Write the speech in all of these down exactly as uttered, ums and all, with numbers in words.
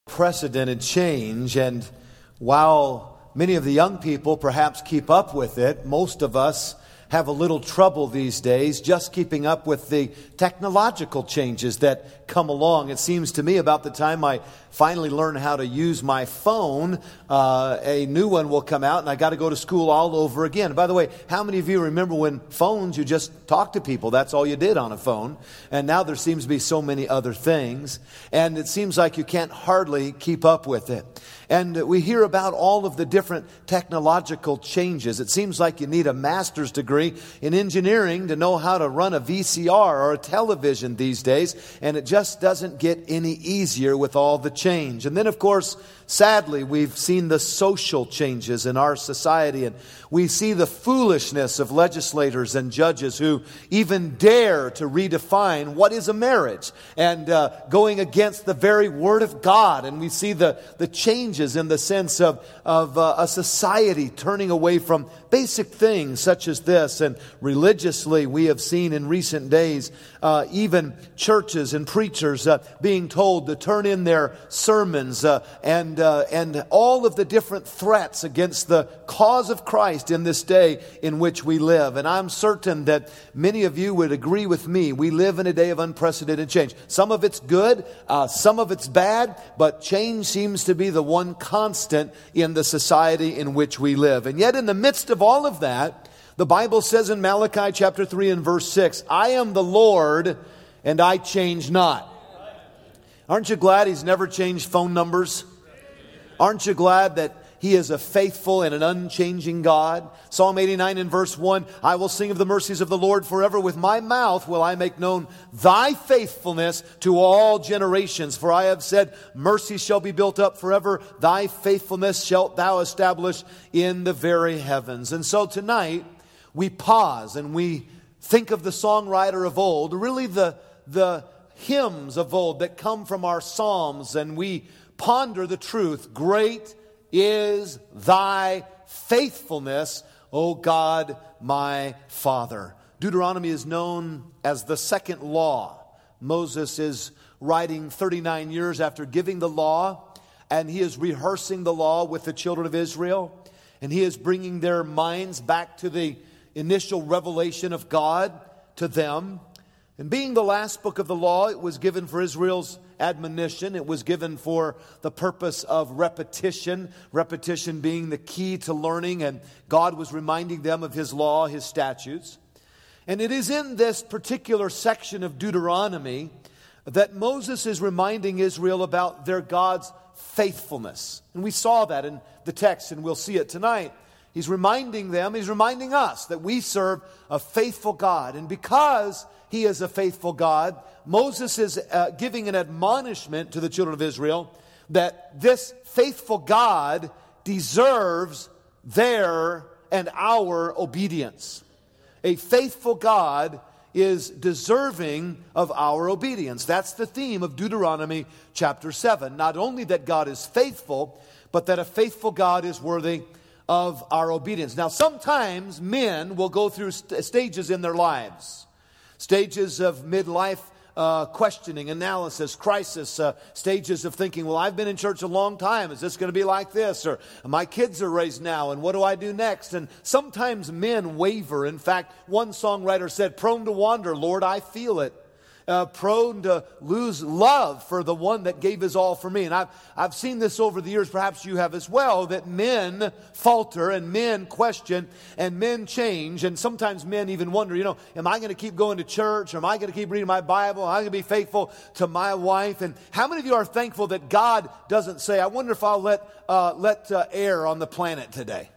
Unprecedented change, and while many of the young people perhaps keep up with it, most of us have a little trouble these days just keeping up with the technological changes that come along. It seems to me about the time I finally learn how to use my phone, uh, a new one will come out and I got to go to school all over again. By the way, how many of you remember when phones, you just talk to people? That's all you did on a phone. And now there seems to be so many other things. And it seems like you can't hardly keep up with it. And we hear about all of the different technological changes. It seems like you need a master's degree in engineering to know how to run a V C R or a television these days. And it just doesn't get any easier with all the change. And then, of course, sadly, we've seen the social changes in our society. And we see the foolishness of legislators and judges who even dare to redefine what is a marriage and uh, going against the very Word of God. And we see the, the changes in the sense of, of uh, a society turning away from basic things such as this. And religiously, we have seen in recent days uh, even churches and preachers uh, being told to turn in their sermons uh, and uh, and all of the different threats against the cause of Christ in this day in which we live. And I'm certain that many of you would agree with me. We live in a day of unprecedented change. Some of it's good, uh, some of it's bad, but change seems to be the one constant in the society in which we live. And yet in the midst of all of that, the Bible says in Malachi chapter three and verse six, I am the Lord and I change not. Aren't you glad He's never changed phone numbers? Aren't you glad that He is a faithful and an unchanging God? Psalm eighty-nine and verse one, I will sing of the mercies of the Lord forever. With my mouth will I make known thy faithfulness to all generations. For I have said, mercy shall be built up forever. Thy faithfulness shalt thou establish in the very heavens. And so tonight we pause and we think of the songwriter of old, really the, the hymns of old that come from our psalms, and we ponder the truth. Great is thy faithfulness, O God, my Father. Deuteronomy is known as the second law. Moses is writing thirty-nine years after giving the law, and he is rehearsing the law with the children of Israel, and he is bringing their minds back to the initial revelation of God to them. And being the last book of the law, it was given for Israel's admonition. It was given for the purpose of repetition, repetition being the key to learning, and God was reminding them of His law, His statutes. And it is in this particular section of Deuteronomy that Moses is reminding Israel about their God's faithfulness. And we saw that in the text, and we'll see it tonight. He's reminding them, he's reminding us that we serve a faithful God. And because He is a faithful God, Moses is uh, giving an admonishment to the children of Israel that this faithful God deserves their and our obedience. A faithful God is deserving of our obedience. That's the theme of Deuteronomy chapter seven. Not only that God is faithful, but that a faithful God is worthy of our obedience. Now, sometimes men will go through st- stages in their lives. Stages of midlife uh, questioning, analysis, crisis, uh, stages of thinking, well, I've been in church a long time. Is this going to be like this? Or my kids are raised now, and what do I do next? And sometimes men waver. In fact, one songwriter said, prone to wander, Lord, I feel it. Uh, prone to lose love for the one that gave His all for me. And I've, I've seen this over the years, perhaps you have as well, that men falter and men question and men change. And sometimes men even wonder, you know, am I going to keep going to church? Or am I going to keep reading my Bible? Am I going to be faithful to my wife? And how many of you are thankful that God doesn't say, I wonder if I'll let, uh, let uh, air on the planet today?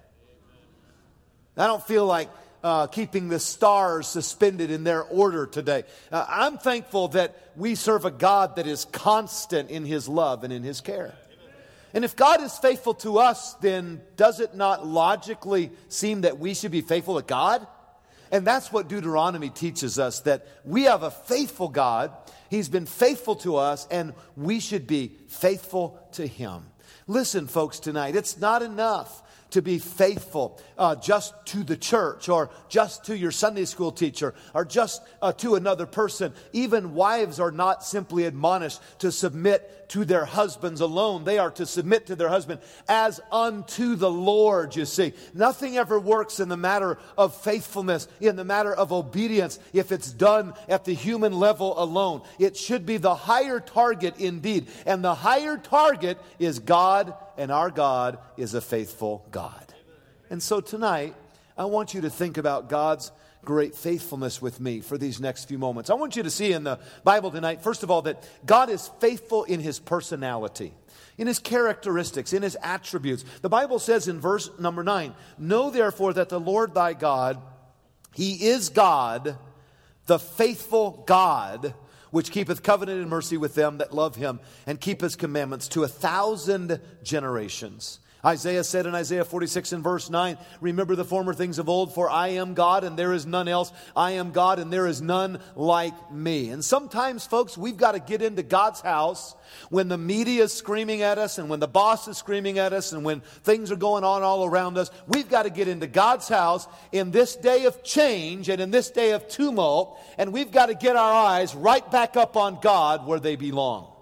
I don't feel like Uh, keeping the stars suspended in their order today. Uh, I'm thankful that we serve a God that is constant in His love and in His care. And if God is faithful to us, then does it not logically seem that we should be faithful to God? And that's what Deuteronomy teaches us, that we have a faithful God. He's been faithful to us, and we should be faithful to Him. Listen, folks, tonight, it's not enough to be faithful uh, just to the church or just to your Sunday school teacher or just uh, to another person. Even wives are not simply admonished to submit to their husbands alone. They are to submit to their husband as unto the Lord, you see. Nothing ever works in the matter of faithfulness, in the matter of obedience, if it's done at the human level alone. It should be the higher target indeed. And the higher target is God, and our God is a faithful God. And so tonight, I want you to think about God's great faithfulness with me for these next few moments. I want you to see in the Bible tonight, first of all, that God is faithful in His personality, in His characteristics, in His attributes. The Bible says in verse number nine, "Know therefore that the Lord thy God, He is God, the faithful God, which keepeth covenant and mercy with them that love Him and keep His commandments to a thousand generations." Isaiah said in Isaiah forty-six and verse nine, "Remember the former things of old, for I am God and there is none else. I am God and there is none like me." And sometimes, folks, we've got to get into God's house when the media is screaming at us and when the boss is screaming at us and when things are going on all around us. We've got to get into God's house in this day of change and in this day of tumult, and we've got to get our eyes right back up on God where they belong.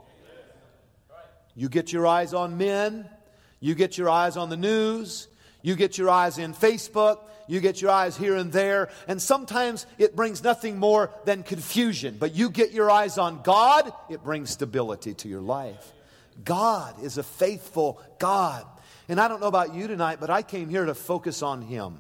You get your eyes on men. You get your eyes on the news, you get your eyes in Facebook, you get your eyes here and there, and sometimes it brings nothing more than confusion. But you get your eyes on God, it brings stability to your life. God is a faithful God. And I don't know about you tonight, but I came here to focus on Him.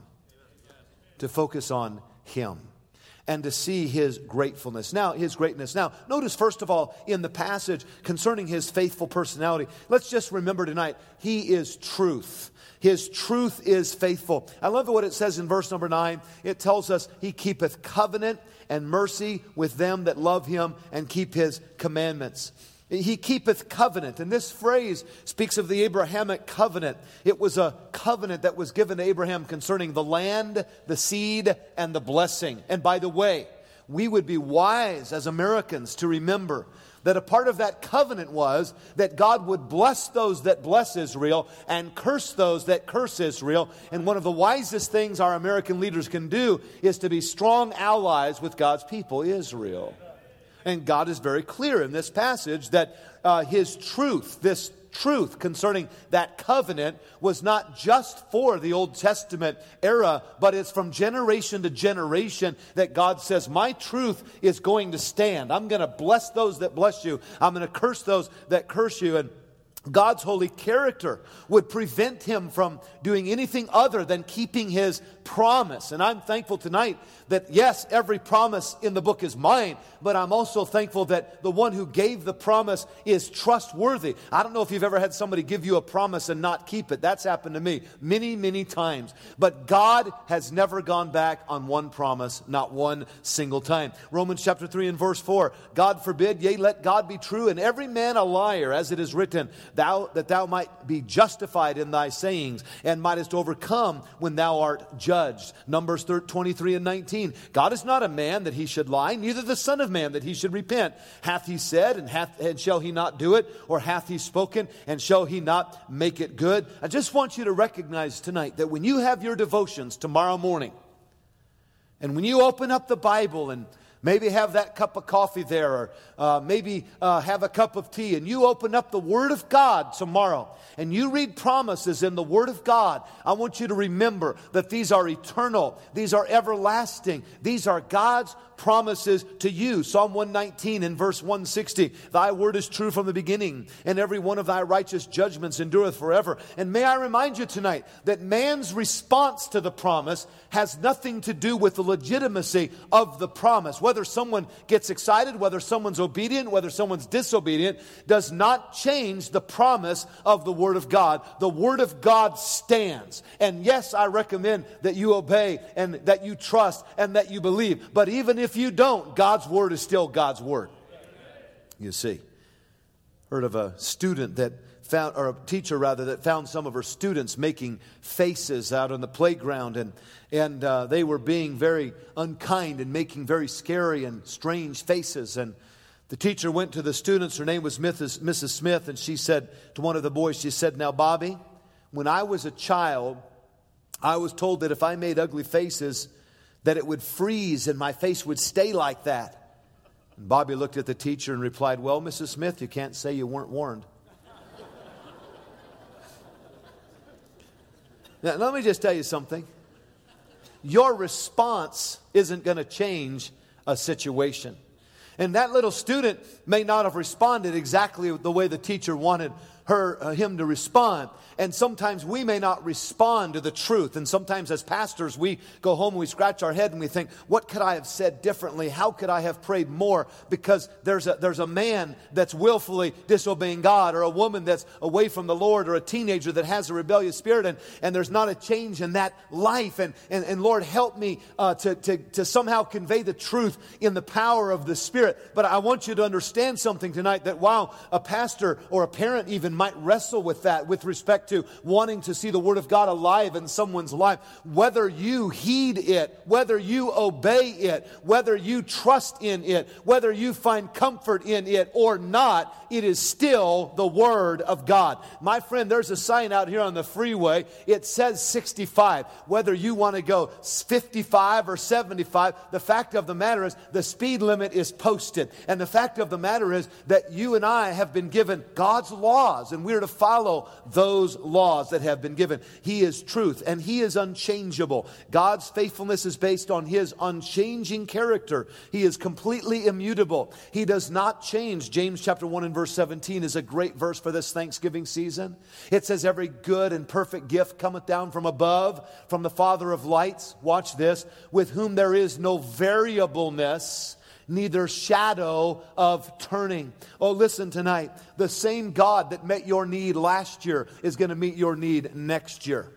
To focus on Him. And to see His gratefulness. Now, His greatness. Now, notice first of all in the passage concerning His faithful personality. Let's just remember tonight, He is truth. His truth is faithful. I love what it says in verse number nine. It tells us He keepeth covenant and mercy with them that love Him and keep His commandments. He keepeth covenant. And this phrase speaks of the Abrahamic covenant. It was a covenant that was given to Abraham concerning the land, the seed, and the blessing. And by the way, we would be wise as Americans to remember that a part of that covenant was that God would bless those that bless Israel and curse those that curse Israel. And one of the wisest things our American leaders can do is to be strong allies with God's people, Israel. And God is very clear in this passage that uh, His truth, this truth concerning that covenant was not just for the Old Testament era, but it's from generation to generation that God says, my truth is going to stand. I'm going to bless those that bless you. I'm going to curse those that curse you. And God's holy character would prevent Him from doing anything other than keeping His promise. And I'm thankful tonight that, yes, every promise in the book is mine, but I'm also thankful that the one who gave the promise is trustworthy. I don't know if you've ever had somebody give you a promise and not keep it. That's happened to me many, many times. But God has never gone back on one promise, not one single time. Romans chapter three and verse four, God forbid, yea, let God be true and every man a liar, as it is written, thou that thou might be justified in thy sayings and mightest overcome when thou art judged. Numbers twenty-three and nineteen. God is not a man that He should lie, neither the Son of Man that He should repent. Hath He said, and hath and shall He not do it? Or hath He spoken, and shall He not make it good? I just want you to recognize tonight that when you have your devotions tomorrow morning, and when you open up the Bible and maybe have that cup of coffee there, or uh, maybe uh, have a cup of tea, and you open up the Word of God tomorrow, and you read promises in the Word of God, I want you to remember that these are eternal, these are everlasting, these are God's promises to you. Psalm one nineteen and verse one sixty, thy word is true from the beginning, and every one of thy righteous judgments endureth forever. And may I remind you tonight that man's response to the promise has nothing to do with the legitimacy of the promise. Whether someone gets excited, whether someone's obedient, whether someone's disobedient, does not change the promise of the Word of God. The Word of God stands. And yes, I recommend that you obey and that you trust and that you believe. But even if you don't, God's Word is still God's Word. You see, heard of a student that found, or a teacher rather, that found some of her students making faces out on the playground, and and uh, they were being very unkind and making very scary and strange faces. And the teacher went to the students. Her name was Missus Missus Smith, and she said to one of the boys, she said, now, Bobby, when I was a child, I was told that if I made ugly faces, that it would freeze and my face would stay like that. And Bobby looked at the teacher and replied, well, Missus Smith, you can't say you weren't warned. Now, let me just tell you something. Your response isn't going to change a situation. And that little student may not have responded exactly the way the teacher wanted her, uh, him to respond. And sometimes we may not respond to the truth. And sometimes as pastors, we go home and we scratch our head and we think, what could I have said differently? How could I have prayed more? Because there's a, there's a man that's willfully disobeying God, or a woman that's away from the Lord, or a teenager that has a rebellious spirit, and, and there's not a change in that life. And, and, and Lord, help me uh, to, to, to somehow convey the truth in the power of the Spirit. But I want you to understand something tonight, that while a pastor or a parent even might wrestle with that with respect to wanting to see the Word of God alive in someone's life, whether you heed it, whether you obey it, whether you trust in it, whether you find comfort in it or not, it is still the Word of God. My friend, there's a sign out here on the freeway. It says sixty-five. Whether you want to go fifty-five or seventy-five, the fact of the matter is the speed limit is posted. And the fact of the matter is that you and I have been given God's laws, and we're to follow those laws that have been given. He is truth, and He is unchangeable. God's faithfulness is based on His unchanging character. He is completely immutable. He does not change. James chapter one and verse seventeen is a great verse for this Thanksgiving season. It says, every good and perfect gift cometh down from above, from the Father of lights. Watch this. With whom there is no variableness, neither shadow of turning. Oh, listen tonight. The same God that met your need last year is going to meet your need next year.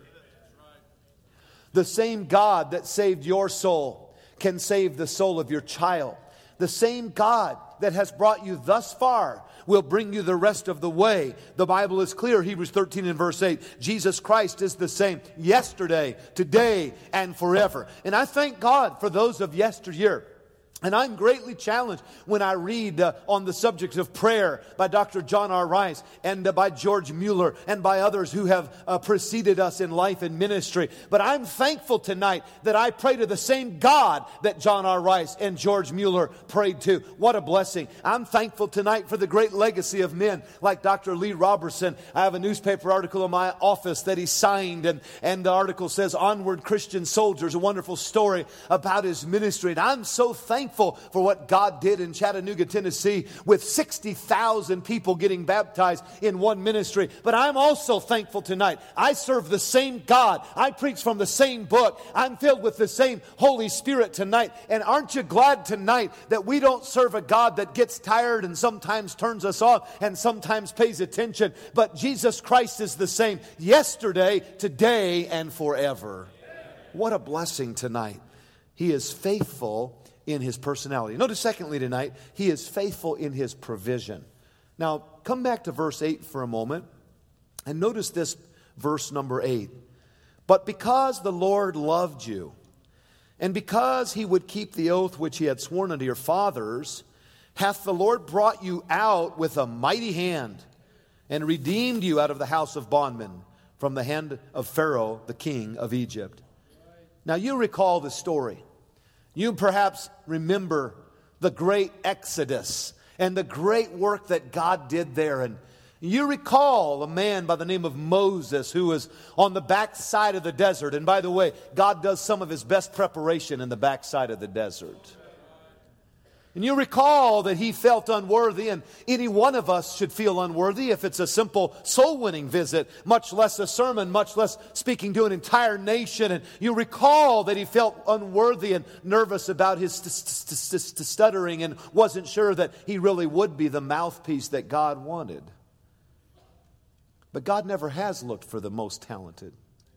The same God that saved your soul can save the soul of your child. The same God that has brought you thus far will bring you the rest of the way. The Bible is clear. Hebrews thirteen and verse eight. Jesus Christ is the same yesterday, today, and forever. And I thank God for those of yesteryear. And I'm greatly challenged when I read uh, on the subject of prayer by Doctor John R. Rice and uh, by George Mueller and by others who have uh, preceded us in life and ministry. But I'm thankful tonight that I pray to the same God that John R. Rice and George Mueller prayed to. What a blessing. I'm thankful tonight for the great legacy of men like Doctor Lee Robertson. I have a newspaper article in my office that he signed, and, and the article says, Onward Christian Soldiers, a wonderful story about his ministry. And I'm so thankful for what God did in Chattanooga, Tennessee, with sixty thousand people getting baptized in one ministry. But I'm also thankful tonight. I serve the same God. I preach from the same book. I'm filled with the same Holy Spirit tonight. And aren't you glad tonight that we don't serve a God that gets tired and sometimes turns us off and sometimes pays attention? But Jesus Christ is the same yesterday, today, and forever. What a blessing tonight. He is faithful in His personality. Notice secondly tonight, He is faithful in His provision. Now, come back to verse eight for a moment and notice this verse number eight. But because the Lord loved you, and because He would keep the oath which He had sworn unto your fathers, hath the Lord brought you out with a mighty hand, and redeemed you out of the house of bondmen, from the hand of Pharaoh, the king of Egypt. Now you recall the story. You perhaps remember the great Exodus and the great work that God did there. And you recall a man by the name of Moses who was on the backside of the desert. And by the way, God does some of His best preparation in the backside of the desert. And you recall that he felt unworthy, and any one of us should feel unworthy if it's a simple soul-winning visit, much less a sermon, much less speaking to an entire nation. And you recall that he felt unworthy and nervous about his st- st- st- st- stuttering and wasn't sure that he really would be the mouthpiece that God wanted. But God never has looked for the most talented.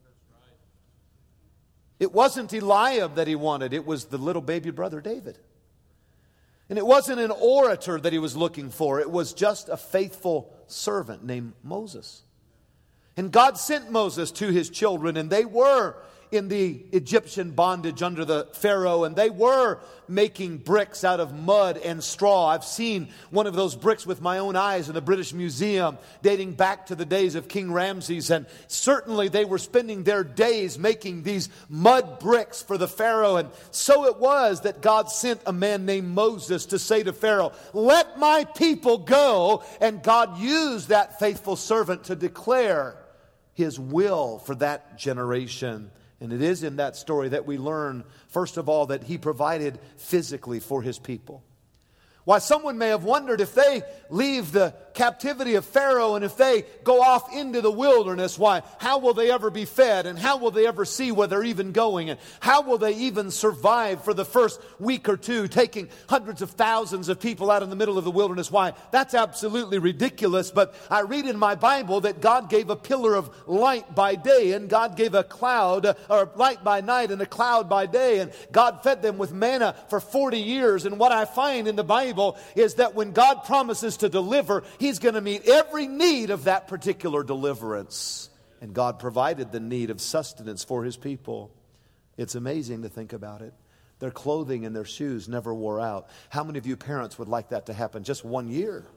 It wasn't Eliab that He wanted, it was the little baby brother David. And it wasn't an orator that He was looking for. It was just a faithful servant named Moses. And God sent Moses to his children, and they were in the Egyptian bondage under the Pharaoh, and they were making bricks out of mud and straw. I've seen one of those bricks with my own eyes in the British Museum dating back to the days of King Ramses, and certainly they were spending their days making these mud bricks for the Pharaoh. And so it was that God sent a man named Moses to say to Pharaoh, "Let my people go." And God used that faithful servant to declare His will for that generation. And it is in that story that we learn, first of all, that He provided physically for His people. Why, someone may have wondered, if they leave the captivity of Pharaoh and if they go off into the wilderness, why, how will they ever be fed? And how will they ever see where they're even going? And how will they even survive for the first week or two, taking hundreds of thousands of people out in the middle of the wilderness? Why, that's absolutely ridiculous. But I read in my Bible that God gave a pillar of light by day, and God gave a cloud, or light by night and a cloud by day. And God fed them with manna for forty years. And what I find in the Bible is that when God promises to deliver, He's going to meet every need of that particular deliverance. And God provided the need of sustenance for His people. It's amazing to think about it. Their clothing and their shoes never wore out. How many of you parents would like that to happen just one year?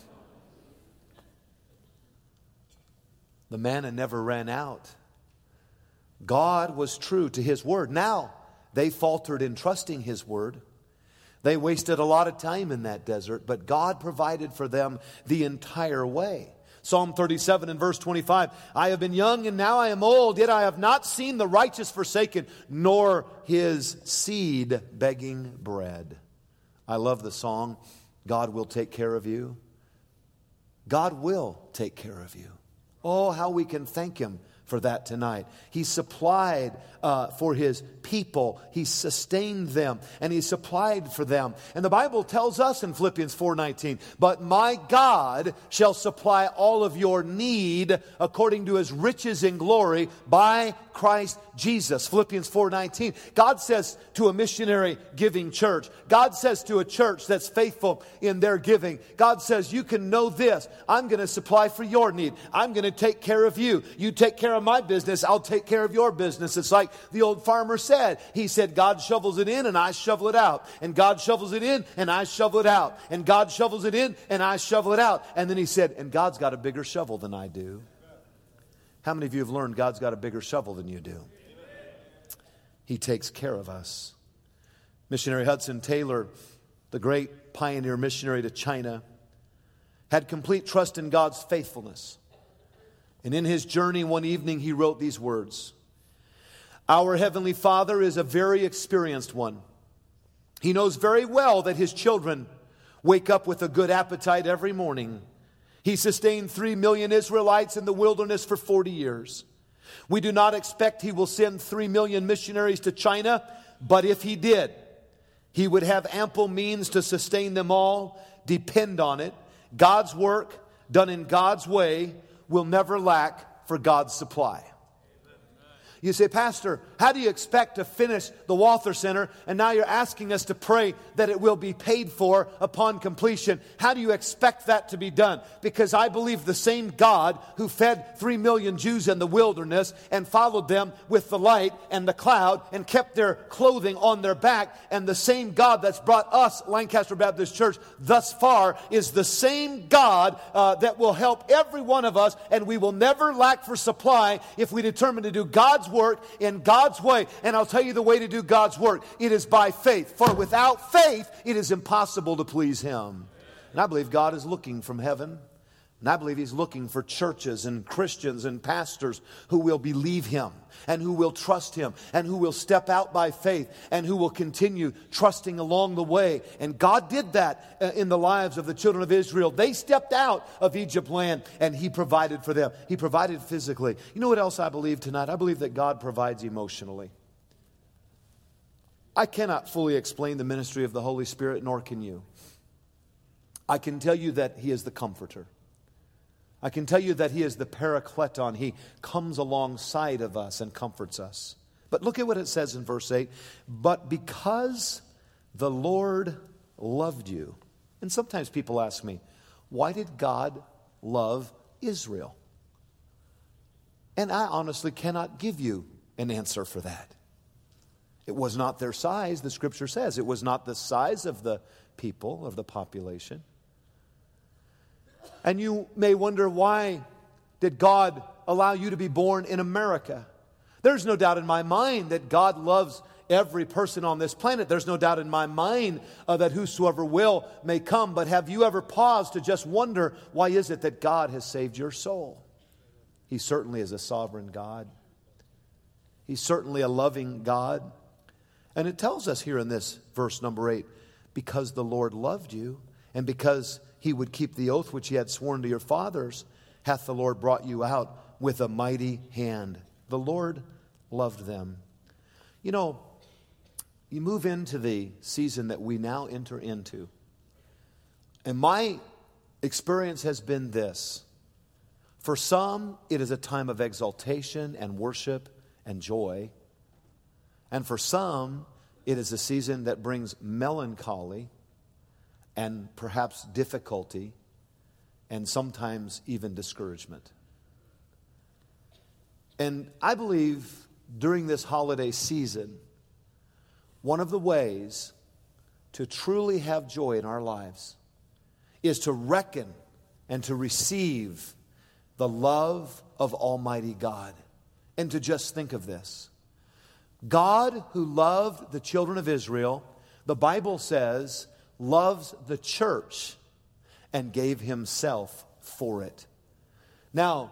The manna never ran out. God was true to His word. Now, they faltered in trusting His word. They wasted a lot of time in that desert, but God provided for them the entire way. Psalm thirty-seven and verse twenty-five, "I have been young and now I am old, yet I have not seen the righteous forsaken, nor his seed begging bread." I love the song, "God will take care of you." God will take care of you. Oh, how we can thank Him for that tonight. He supplied uh, for His people. He sustained them, and He supplied for them. And the Bible tells us in Philippians four nineteen, "But my God shall supply all of your need according to His riches in glory by Christ Jesus." Philippians four nineteen. God says to a missionary giving church, God says to a church that's faithful in their giving, God says, you can know this, I'm going to supply for your need. I'm going to take care of you. You take care of my business, I'll take care of your business. It's like the old farmer said. He said, God shovels it in and I shovel it out. And God shovels it in and I shovel it out. And God shovels it in and I shovel it out. And then he said, and God's got a bigger shovel than I do. How many of you have learned God's got a bigger shovel than you do? He takes care of us. Missionary Hudson Taylor, the great pioneer missionary to China, had complete trust in God's faithfulness. And in his journey one evening he wrote these words, "Our Heavenly Father is a very experienced one. He knows very well that His children wake up with a good appetite every morning. He sustained three million Israelites in the wilderness for forty years. We do not expect He will send three million missionaries to China, but if He did, He would have ample means to sustain them all. Depend on it. God's work, done in God's way, will never lack for God's supply." You say, Pastor, how do you expect to finish the Walther Center? And now you're asking us to pray that it will be paid for upon completion. How do you expect that to be done? Because I believe the same God who fed three million Jews in the wilderness and followed them with the light and the cloud and kept their clothing on their back, and the same God that's brought us, Lancaster Baptist Church, thus far, is the same God uh, that will help every one of us, and we will never lack for supply if we determine to do God's work in God's way. And I'll tell you the way to do God's work. It is by faith. For without faith, it is impossible to please Him. And I believe God is looking from heaven. And I believe He's looking for churches and Christians and pastors who will believe Him and who will trust Him and who will step out by faith and who will continue trusting along the way. And God did that in the lives of the children of Israel. They stepped out of Egypt land and He provided for them. He provided physically. You know what else I believe tonight? I believe that God provides emotionally. I cannot fully explain the ministry of the Holy Spirit, nor can you. I can tell you that He is the comforter. I can tell you that He is the parakleton. He comes alongside of us and comforts us. But look at what it says in verse eight. "But because the Lord loved you." And sometimes people ask me, why did God love Israel? And I honestly cannot give you an answer for that. It was not their size, the scripture says. It was not the size of the people, of the population. And you may wonder, why did God allow you to be born in America? There's no doubt in my mind that God loves every person on this planet. There's no doubt in my mind uh, that whosoever will may come. But have you ever paused to just wonder, why is it that God has saved your soul? He certainly is a sovereign God. He's certainly a loving God. And it tells us here in this verse number eight, because the Lord loved you, and because he would keep the oath which he had sworn to your fathers, hath the Lord brought you out with a mighty hand. The Lord loved them. You know, you move into the season that we now enter into. And my experience has been this. For some, it is a time of exaltation and worship and joy. And for some, it is a season that brings melancholy and perhaps difficulty and sometimes even discouragement. And I believe during this holiday season, one of the ways to truly have joy in our lives is to reckon and to receive the love of Almighty God. And to just think of this. God, who loved the children of Israel, the Bible says, loves the church and gave himself for it. Now,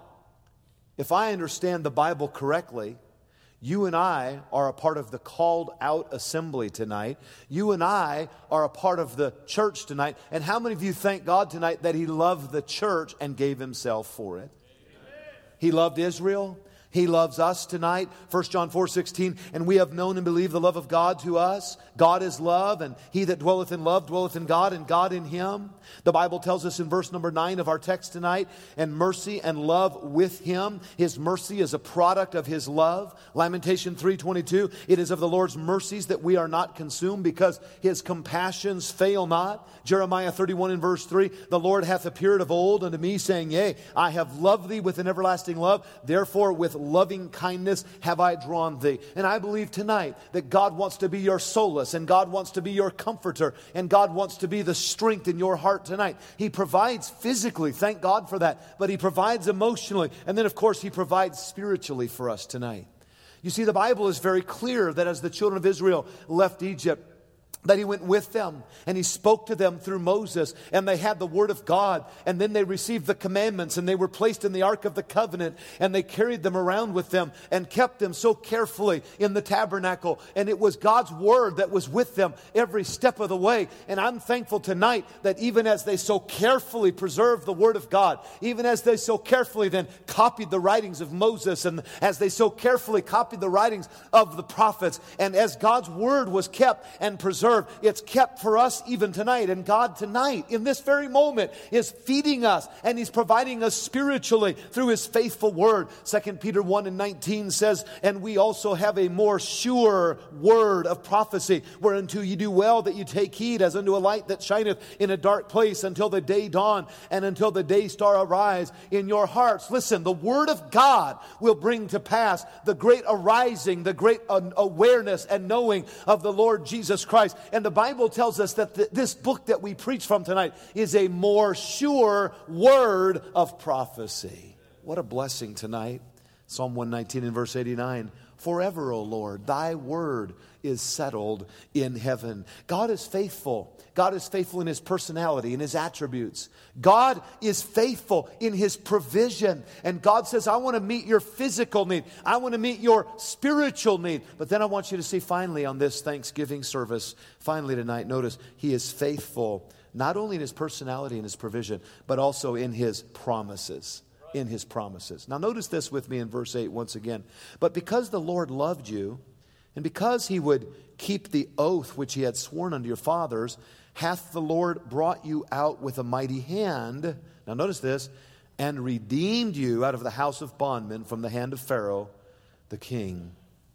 if I understand the Bible correctly, you and I are a part of the called out assembly tonight. You and I are a part of the church tonight. And how many of you thank God tonight that he loved the church and gave himself for it? Amen. He loved Israel. He loves us tonight. First John four sixteen, and we have known and believed the love of God to us. God is love, and he that dwelleth in love dwelleth in God, and God in him. The Bible tells us in verse number nine of our text tonight, and mercy and love with him. His mercy is a product of his love. Lamentation three twenty-two, it is of the Lord's mercies that we are not consumed, because his compassions fail not. Jeremiah thirty-one and verse three, the Lord hath appeared of old unto me, saying, yea, I have loved thee with an everlasting love. Therefore with loving kindness have I drawn thee. And I believe tonight that God wants to be your solace, and God wants to be your comforter, and God wants to be the strength in your heart tonight. He provides physically, thank God for that, but he provides emotionally, and then of course he provides spiritually for us tonight. You see, the Bible is very clear that as the children of Israel left Egypt, that he went with them and he spoke to them through Moses, and they had the word of God, and then they received the commandments, and they were placed in the Ark of the Covenant, and they carried them around with them and kept them so carefully in the tabernacle, and it was God's word that was with them every step of the way. And I'm thankful tonight that even as they so carefully preserved the word of God, even as they so carefully then copied the writings of Moses, and as they so carefully copied the writings of the prophets, and as God's word was kept and preserved, it's kept for us even tonight. And God tonight, in this very moment, is feeding us, and he's providing us spiritually through his faithful word. Second Peter one and nineteen says, and we also have a more sure word of prophecy, whereunto you do well that you take heed, as unto a light that shineth in a dark place, until the day dawn and until the day star arise in your hearts. Listen, the word of God will bring to pass the great arising, the great awareness and knowing of the Lord Jesus Christ. And the Bible tells us that th- this book that we preach from tonight is a more sure word of prophecy. What a blessing tonight. Psalm one nineteen and verse eighty-nine. Forever, O Lord, thy word is settled in heaven. God is faithful. God is faithful in his personality, in his attributes. God is faithful in his provision. And God says, I want to meet your physical need. I want to meet your spiritual need. But then I want you to see finally on this Thanksgiving service, finally tonight, notice he is faithful, not only in his personality and his provision, but also in his promises. In his promises. Now notice this with me in verse eight once again. But because the Lord loved you, and because he would keep the oath which he had sworn unto your fathers, hath the Lord brought you out with a mighty hand. Now notice this. And redeemed you out of the house of bondmen from the hand of Pharaoh, the king.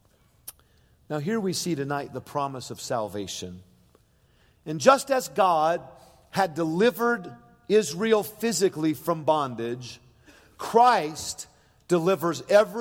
Now here we see tonight the promise of salvation. And just as God had delivered Israel physically from bondage, Christ delivers every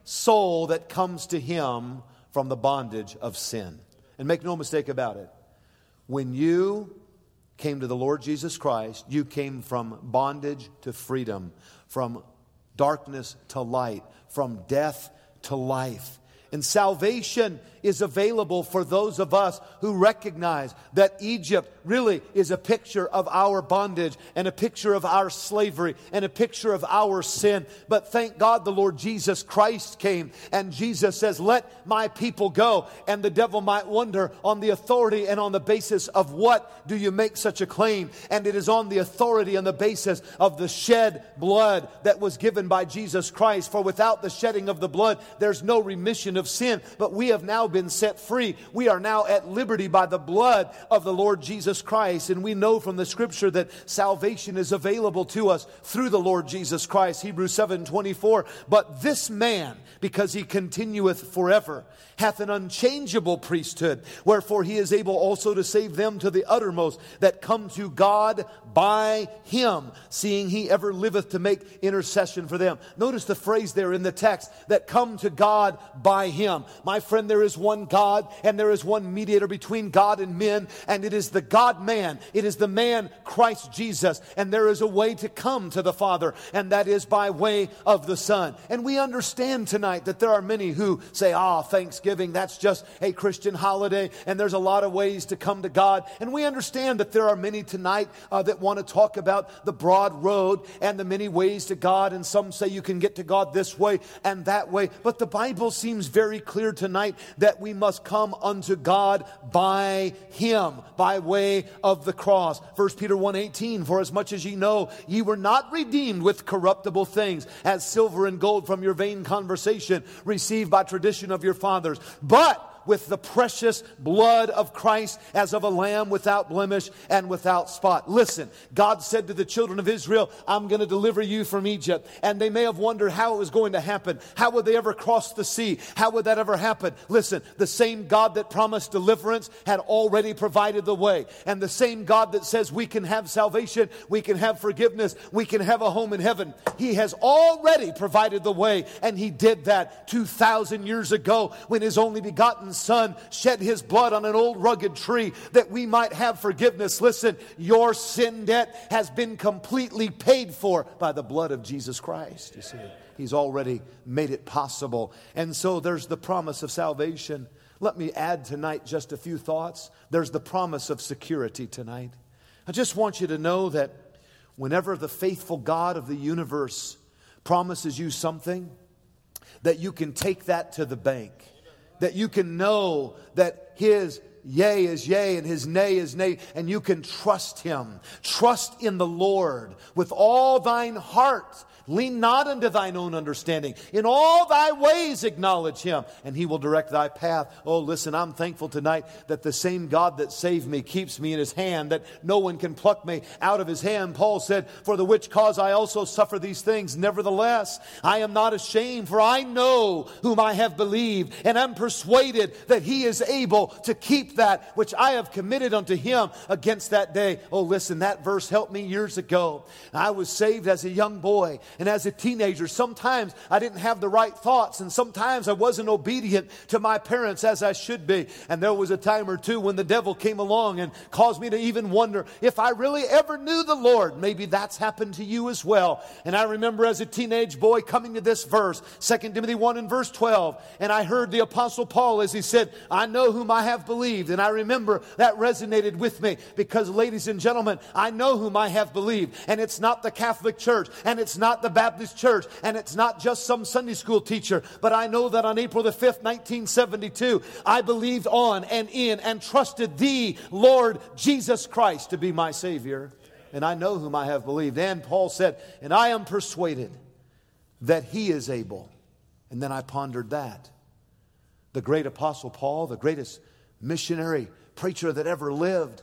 soul that comes to him from the bondage of sin. And make no mistake about it. When you came to the Lord Jesus Christ, you came from bondage to freedom, from darkness to light, from death to life. And salvation is available for those of us who recognize that Egypt really is a picture of our bondage and a picture of our slavery and a picture of our sin. But thank God the Lord Jesus Christ came, and Jesus says, let my people go. And the devil might wonder, on the authority and on the basis of what do you make such a claim? And it is on the authority and the basis of the shed blood that was given by Jesus Christ. For without the shedding of the blood, there's no remission of sin. But we have now been set free. We are now at liberty by the blood of the Lord Jesus Christ. And we know from the scripture that salvation is available to us through the Lord Jesus Christ. Hebrews seven twenty-four. But this man, because he continueth forever, hath an unchangeable priesthood, wherefore he is able also to save them to the uttermost that come to God by him, seeing he ever liveth to make intercession for them. Notice the phrase there in the text, that come to God by him. My friend, there is one God, and there is one mediator between God and men, and it is the God-man. It is the man Christ Jesus, and there is a way to come to the Father, and that is by way of the Son. And we understand tonight that there are many who say, ah, Thanksgiving, that's just a Christian holiday, and there's a lot of ways to come to God. And we understand that there are many tonight uh, that want to talk about the broad road and the many ways to God, and some say you can get to God this way and that way. But the Bible seems very clear tonight that we must come unto God by him, by way of the cross. First Peter one eighteen, for as much as ye know, ye were not redeemed with corruptible things, as silver and gold from your vain conversation, received by tradition of your fathers, but with the precious blood of Christ, as of a lamb without blemish and without spot. Listen, God said to the children of Israel, I'm going to deliver you from Egypt. And they may have wondered how it was going to happen. How would they ever cross the sea? How would that ever happen? Listen, the same God that promised deliverance had already provided the way. And the same God that says we can have salvation, we can have forgiveness, we can have a home in heaven, He has already provided the way. And He did that two thousand years ago when His only begotten Son shed His blood on an old rugged tree that we might have forgiveness. Listen, your sin debt has been completely paid for by the blood of Jesus Christ. You see, He's already made it possible. And so there's the promise of salvation. Let me add tonight just a few thoughts. There's the promise of security tonight. I just want you to know that whenever the faithful God of the universe promises you something, that you can take that to the bank. That you can know that His yea is yea and His nay is nay, and you can trust Him. Trust in the Lord with all thine heart. Lean not unto thine own understanding. In all thy ways acknowledge Him, and He will direct thy path. Oh, listen, I'm thankful tonight that the same God that saved me keeps me in His hand, that no one can pluck me out of His hand. Paul said, for the which cause I also suffer these things. Nevertheless, I am not ashamed, for I know whom I have believed, and am persuaded that He is able to keep that which I have committed unto Him against that day. Oh, listen, that verse helped me years ago. I was saved as a young boy. And as a teenager, sometimes I didn't have the right thoughts, and sometimes I wasn't obedient to my parents as I should be. And there was a time or two when the devil came along and caused me to even wonder if I really ever knew the Lord. Maybe that's happened to you as well. And I remember as a teenage boy coming to this verse, Second Timothy one and verse twelve, and I heard the Apostle Paul as he said, I know whom I have believed. And I remember that resonated with me because, ladies and gentlemen, I know whom I have believed. And it's not the Catholic Church, and it's not the Baptist Church, and it's not just some Sunday school teacher, but I know that on April the fifth, nineteen seventy-two, I believed on and in and trusted the Lord Jesus Christ to be my Savior. And I know whom I have believed. And Paul said, and I am persuaded that He is able. And then I pondered that. The great Apostle Paul, the greatest missionary preacher that ever lived,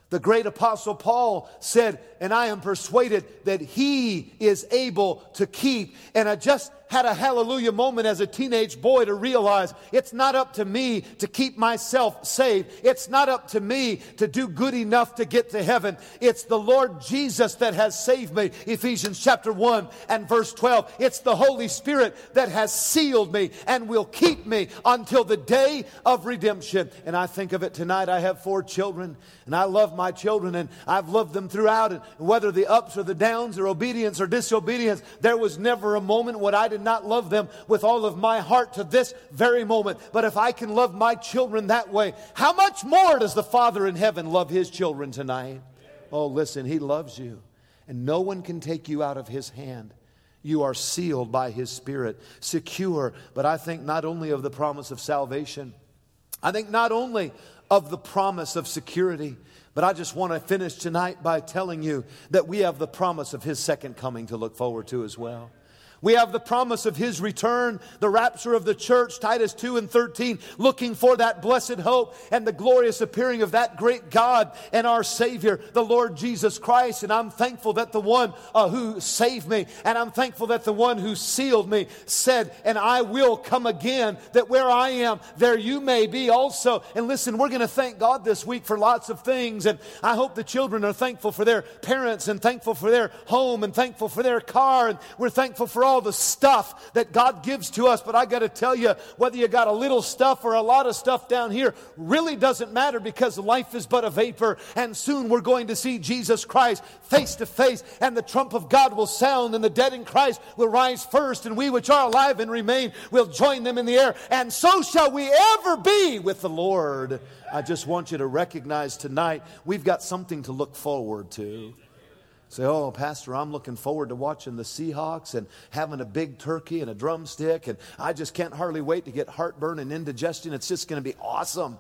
The great apostle Paul said, and I am persuaded that he is able to keep. And I just had a hallelujah moment as a teenage boy to realize it's not up to me to keep myself saved. It's not up to me to do good enough to get to heaven. It's the Lord Jesus that has saved me. Ephesians chapter one and verse twelve. It's the Holy Spirit that has sealed me and will keep me until the day of redemption. And I think of it tonight. I have four children and I love my children and I've loved them throughout. And whether the ups or the downs or obedience or disobedience, there was never a moment when I did not love them with all of my heart to this very moment. But if I can love my children that way, how much more does the Father in heaven love His children tonight? Oh, listen, He loves you. And no one can take you out of His hand. You are sealed by His Spirit, secure. But I think not only of the promise of salvation, I think not only of the promise of security, but I just want to finish tonight by telling you that we have the promise of His second coming to look forward to as well. We have the promise of His return, the rapture of the church, Titus two and thirteen, looking for that blessed hope and the glorious appearing of that great God and our Savior, the Lord Jesus Christ. And I'm thankful that the one uh, who saved me, and I'm thankful that the one who sealed me said, and I will come again, that where I am, there you may be also. And listen, we're going to thank God this week for lots of things. And I hope the children are thankful for their parents and thankful for their home and thankful for their car. And we're thankful for all all the stuff that God gives to us. But I got to tell you, whether you got a little stuff or a lot of stuff down here really doesn't matter, because life is but a vapor, and soon we're going to see Jesus Christ face to face, and the trump of God will sound, and the dead in Christ will rise first, and we which are alive and remain will join them in the air, and so shall we ever be with the Lord. I just want you to recognize tonight we've got something to look forward to. Say, oh, Pastor, I'm looking forward to watching the Seahawks and having a big turkey and a drumstick, and I just can't hardly wait to get heartburn and indigestion. It's just going to be awesome.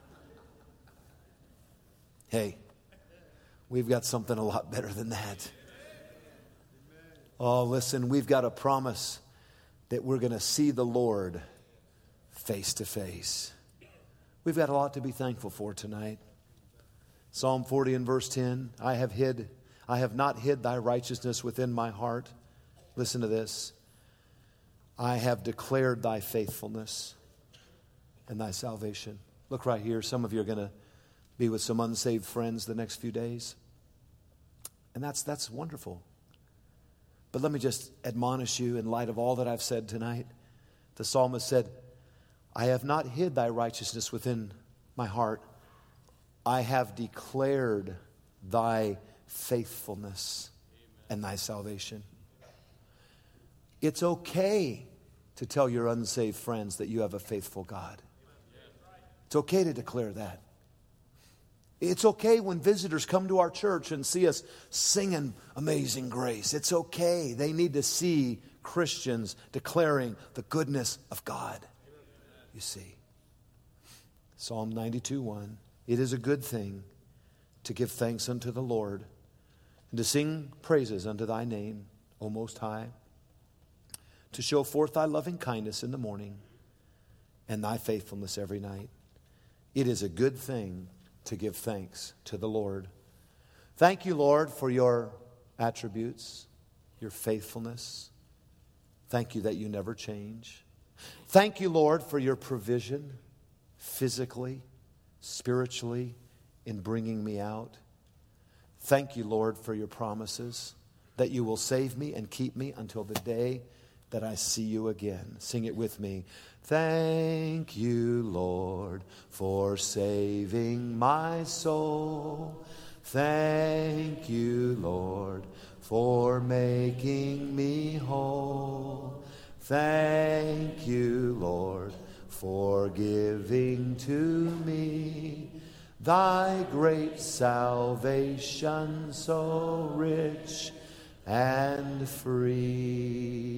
Hey, we've got something a lot better than that. Oh, listen, we've got a promise that we're going to see the Lord face to face. We've got a lot to be thankful for tonight. Psalm forty and verse ten, I have hid I have not hid thy righteousness within my heart. Listen to this. I have declared thy faithfulness and thy salvation. Look right here. Some of you are going to be with some unsaved friends the next few days. And that's that's wonderful. But let me just admonish you in light of all that I've said tonight. The psalmist said, I have not hid thy righteousness within my heart. I have declared thy faithfulness and thy salvation. It's okay to tell your unsaved friends that you have a faithful God. It's okay to declare that. It's okay when visitors come to our church and see us singing Amazing Grace. It's okay. They need to see Christians declaring the goodness of God. You see. Psalm ninety-two one. It is a good thing to give thanks unto the Lord and to sing praises unto thy name, O Most High, to show forth thy loving kindness in the morning and thy faithfulness every night. It is a good thing to give thanks to the Lord. Thank you, Lord, for your attributes, your faithfulness. Thank you that you never change. Thank you, Lord, for your provision physically, spiritually, in bringing me out. Thank you, Lord, for your promises that you will save me and keep me until the day that I see you again. Sing it with me. Thank you, Lord, for saving my soul. Thank you, Lord, for making me whole. Thank you, Lord, for giving to me thy great salvation so rich and free.